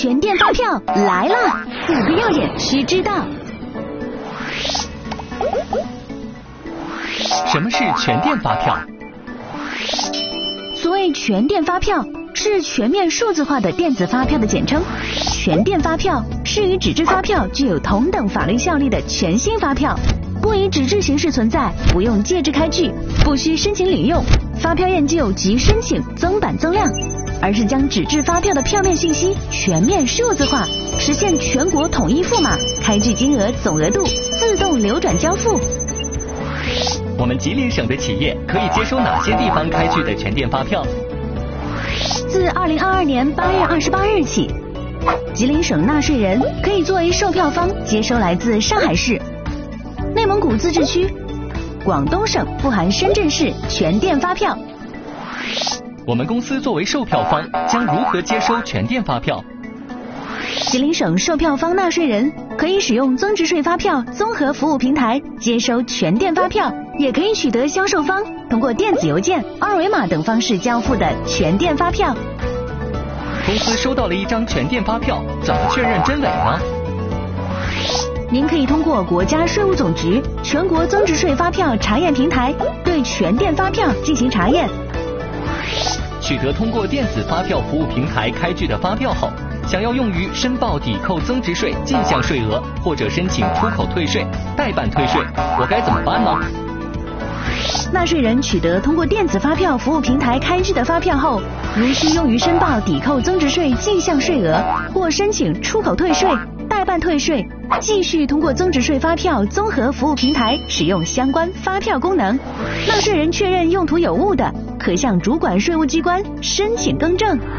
全店发票来啦！5个要点需知道。 什么是全店发票？ 所谓全店发票，是全面数字化的电子发票的简称。全店发票是与纸质发票具有同等法律效力的全新发票，不以纸质形式存在，不用借制开具，不需申请领用发票验旧及申请增版增量，而是将纸质发票的票面信息全面数字化，实现全国统一付码，开具金额总额度自动流转交付。 我们吉林省的企业可以接收哪些地方开具的全店发票？ 自2022年8月28日起，吉林省纳税人可以作为售票方接收来自上海市、内蒙古自治区、广东省不含深圳市全店发票。 我们公司作为售票方，将如何接收全店发票？ 吉林省售票方纳税人可以使用增值税发票综合服务平台接收全店发票，也可以取得销售方通过电子邮件、二维码等方式交付的全店发票。 公司收到了一张全店发票，怎么确认真伪呢？ 您可以通过国家税务总局全国增值税发票查验平台对全店发票进行查验。 取得通过电子发票服务平台开具的发票后，想要用于申报抵扣增值税进项税额，或者申请出口退税、代办退税，我该怎么办呢？ 纳税人取得通过电子发票服务平台开具的发票后，如需用于申报抵扣增值税进项税额，或申请出口退税、代办退税，继续通过增值税发票综合服务平台使用相关发票功能。纳税人确认用途有误的，可向主管税务机关申请更正。